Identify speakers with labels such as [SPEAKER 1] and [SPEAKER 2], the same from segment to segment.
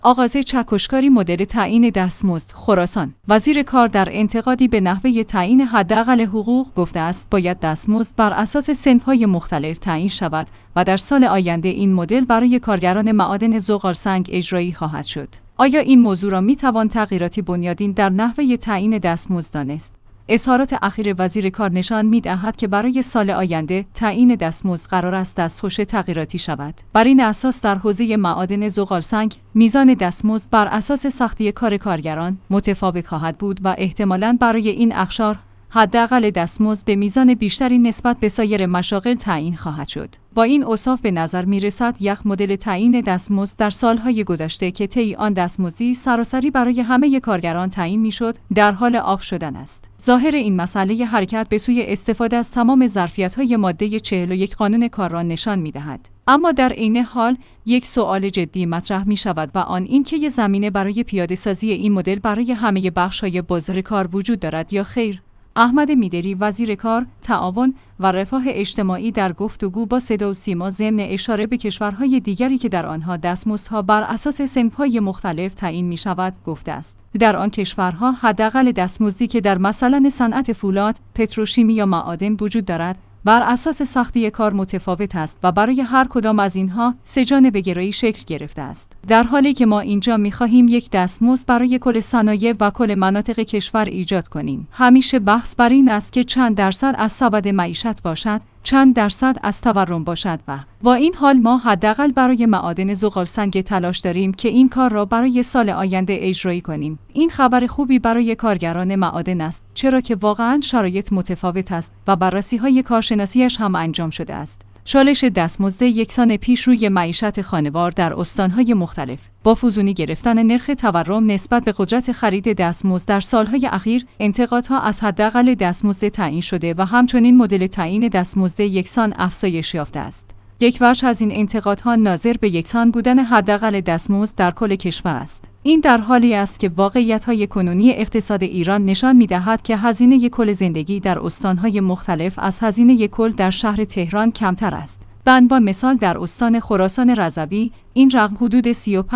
[SPEAKER 1] آغاز چکشکاری مدل تعیین دستمزد خراسان. وزیر کار در انتقادی به نحوه تعیین حداقل حقوق گفته است باید دستمزد بر اساس صنف‌های مختلف تعیین شود و در سال آینده این مدل برای کارگران معادن زغالسنگ اجرایی خواهد شد. آیا این موضوع را می‌توان تغییراتی بنیادین در نحوه تعیین دستمزد دانست؟ اظهارات اخیر وزیر کار نشان می‌دهد که برای سال آینده تعیین دستمزد قرار است دستخوش تغییراتی شود. بر این اساس در حوزه معادن زغالسنگ میزان دستمزد بر اساس سختی کار کارگران متفاوت خواهد بود و احتمالاً برای این اقشار حداقل دستمزد به میزان بیشتری نسبت به سایر مشاغل تعیین خواهد شد. با این اوصاف به نظر می‌رسد یک مدل تعیین دستمزد در سالهای گذشته که طی آن دستمزدی سراسری برای همه کارگران تعیین می‌شد، در حال عاف شدن است. ظاهر این مسئله حرکت به سوی استفاده از تمام ظرفیت‌های ماده 41 قانون کار را نشان می‌دهد. اما در عین حال یک سوال جدی مطرح می‌شود و آن این که زمینه برای پیاده‌سازی این مدل برای همه بخش‌های بازار کار وجود دارد یا خیر. احمد میدری وزیر کار، تعاون و رفاه اجتماعی در گفتگو با صدا و سیما ضمن اشاره به کشورهای دیگری که در آنها دستمزدها بر اساس صنف‌های مختلف تعیین می‌شود گفته است. در آن کشورها حداقل دستمزدی که در مثلا صنعت فولاد، پتروشیمی یا معادن وجود دارد بر اساس سختی کار متفاوت است و برای هر کدام از اینها سه جانبه‌گرایی شکل گرفته است. در حالی که ما اینجا می‌خواهیم یک دستمزد برای کل صنایع و کل مناطق کشور ایجاد کنیم. همیشه بحث بر این است که چند درصد از سبد معیشت باشد، چند درصد از تورم باشد و با این حال ما حداقل برای معادن زغالسنگ تلاش داریم که این کار را برای سال آینده اجرایی کنیم. این خبر خوبی برای کارگران معادن است، چرا که واقعاً شرایط متفاوت است و بررسی‌های کارشناسیش هم انجام شده است. چالش دستمزد یکسان پیش روی معیشت خانوار در استان‌های مختلف با فزونی گرفتن نرخ تورم نسبت به قدرت خرید دستمزد در سالهای اخیر، انتقادها از حداقل دستمزد تعیین شده و همچنین مدل تعیین دستمزد یکسان افزایش یافته است. یک بخش از این انتقادها ناظر به یکسان بودن حداقل دستمزد در کل کشور است. این در حالی است که واقعیت‌های کنونی اقتصاد ایران نشان می‌دهد که هزینه کل زندگی در استان‌های مختلف از هزینه کل در شهر تهران کمتر است. به عنوان مثال در استان خراسان رضوی این رقم حدود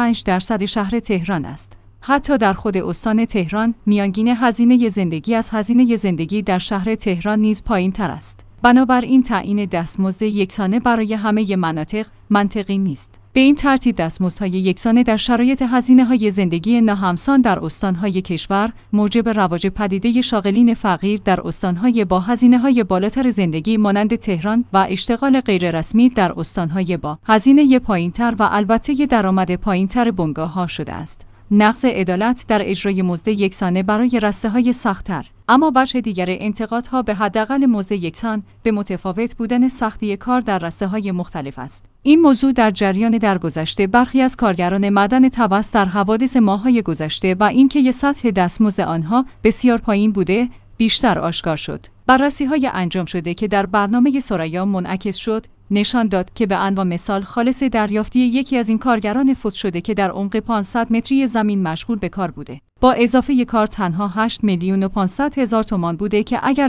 [SPEAKER 1] 35% شهر تهران است. حتی در خود استان تهران میانگین هزینه زندگی از هزینه زندگی در شهر تهران نیز پایین‌تر است. بنابراین تعیین دستمزد یکسانه برای همه مناطق منطقی نیست. به این ترتیب دستمزدهای یکسانه در شرایط هزینه‌های زندگی ناهمسان در استان‌های کشور موجب رواج پدیده شاغلین فقیر در استان‌های با هزینه‌های بالاتر زندگی مانند تهران و اشتغال غیررسمی در استان‌های با هزینه پایین‌تر و البته درآمد پایین‌تر بنگاه‌ها شده است. نقض عدالت در اجرای مزد یکسانه برای رسته‌های سخت‌تر. اما بخش دیگر انتقادها به حداقل مزد یکسان به متفاوت بودن سختی کار در رسته‌های مختلف است. این موضوع در جریان درگذشته برخی از کارگران معدن طبس در حوادث ماه‌های گذشته و اینکه سطح دستمزد آنها بسیار پایین بوده بیشتر آشکار شد. بررسی‌های انجام شده که در برنامه ثریا منعکس شد نشان داد که به عنوان مثال خالص دریافتی یکی از این کارگران فوت شده که در عمق 500 متری زمین مشغول به کار بوده با اضافه کار تنها 8,500,000 تومان بوده که اگر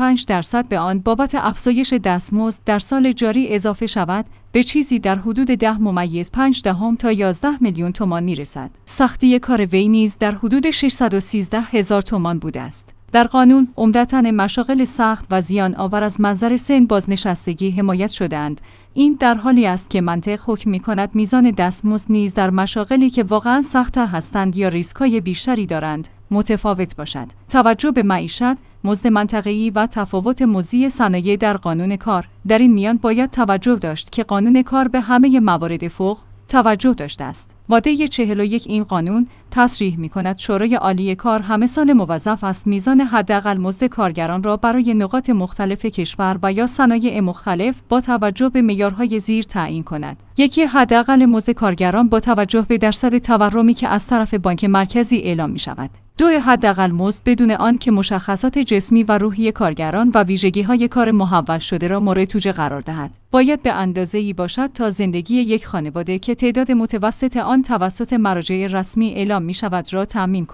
[SPEAKER 1] 25% به آن بابت افزایش دستمزد در سال جاری اضافه شود به چیزی در حدود 10.5 تا 11 میلیون تومان میرسد. سختی کار وی نیز در حدود 613,000 تومان بوده است. در قانون عمدتاً مشاغل سخت و زیان آور از منظر سن بازنشستگی حمایت شده‌اند. این در حالی است که منطق حکم می‌کند میزان دستمزد نیز در مشاغلی که واقعاً سخت‌تر هستند یا ریسک‌های بیشتری دارند متفاوت باشد. توجه به معیشت، مزد منطقه‌ای و تفاوت مزدی صنایع در قانون کار. در این میان باید توجه داشت که قانون کار به همه موارد فوق توجه داشته است. ماده 41 این قانون تصریح می‌کند شورای عالی کار همه سال موظف است میزان حداقل مزد کارگران را برای نقاط مختلف کشور و یا صنایع مختلف با توجه به معیارهای زیر تعیین کند. یکی حداقل مزد کارگران با توجه به درصد تورمی که از طرف بانک مرکزی اعلام می‌شود. دو حداقل مزد بدون آن که مشخصات جسمی و روحی کارگران و ویژگی‌های کار محول شده را مورد توجه قرار دهد. باید به اندازه‌ای باشد تا زندگی یک خانواده که تعداد متوسط آن توسط مراجع رسمی اعلام می‌شود را تأمین کند.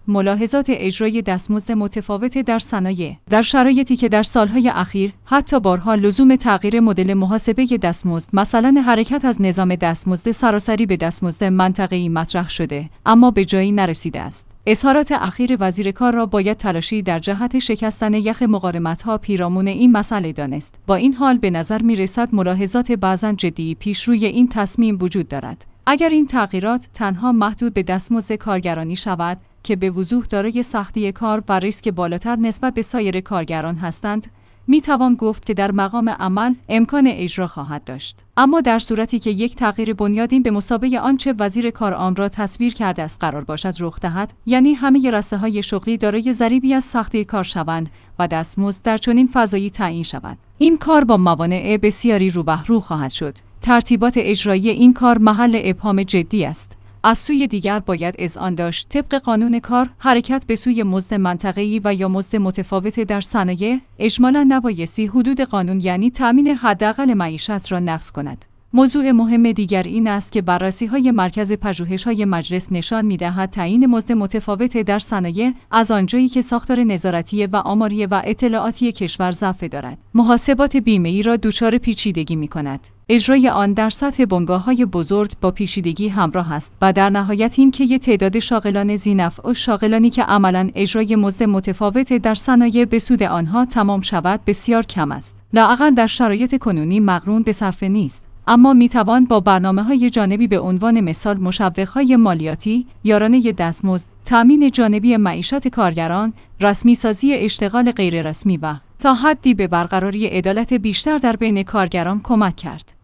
[SPEAKER 1] ملاحظات اجرای دستمزد متفاوت در صنایع. در شرایطی که در سالهای اخیر حتی بارها لزوم تغییر مدل محاسبه دستمزد، مثلا حرکت از نظام دستمزد سراسری به دستمزد منطقه‌ای مطرح شده، اما به جایی نرسیده است. اظهارات اخیر وزیر کار را باید تلاشی در جهت شکستن یخ مقاومت‌ها پیرامون این مسئله دانست. با این حال به نظر می‌رسد ملاحظات بعضاً جدی پیش روی این تصمیم وجود دارد. اگر این تغییرات تنها محدود به دستمزد کارگرانی شود که به وضوح دارای سختی کار و ریسک بالاتر نسبت به سایر کارگران هستند، می توان گفت که در مقام عمل امکان اجرا خواهد داشت. اما در صورتی که یک تغییر بنیادین به مثابه آنچه وزیر کار آن را تصویر کرده است قرار باشد رخ دهد، یعنی همه رسه‌های شغلی دارای ضریبی از سختی کار شوند و دستمزد در چنین فضایی تعیین شود، این کار با موانع بسیاری روبهرو خواهد شد. ترتیبات اجرایی این کار محل ابهام جدی است. از سوی دیگر باید اذعان داشت طبق قانون کار حرکت به سوی مزد منطقه‌ای و یا مزد متفاوت در صنایع اجمالاً نبایستی حدود قانون یعنی تامین حداقل معیشت را نقض کند. موضوع مهم دیگر این است که بررسی‌های مرکز پژوهش‌های مجلس نشان می‌دهد تعیین مزد متفاوت در صنایع از آنجایی که ساختار نظارتی و آماری و اطلاعاتی کشور ضعف دارد، محاسبات بیمه‌ای را دچار پیچیدگی می‌کند. اجرای آن در سطح بنگاه‌های بزرگ با پیچیدگی همراه است و در نهایت این که یک تعداد شاغلان ذی‌نفع و شاغلانی که عملاً اجرای مزد متفاوت در صنایع به سود آنها تمام شود بسیار کم است. لااقل در شرایط کنونی مقرون به صرفه نیست. اما میتوان با برنامه‌های جانبی به عنوان مثال مشوق‌های مالیاتی، یارانه دستمزد، تامین جانبی معیشت کارگران، رسمی‌سازی اشتغال غیررسمی و تا حدی به برقراری عدالت بیشتر در بین کارگران کمک کرد.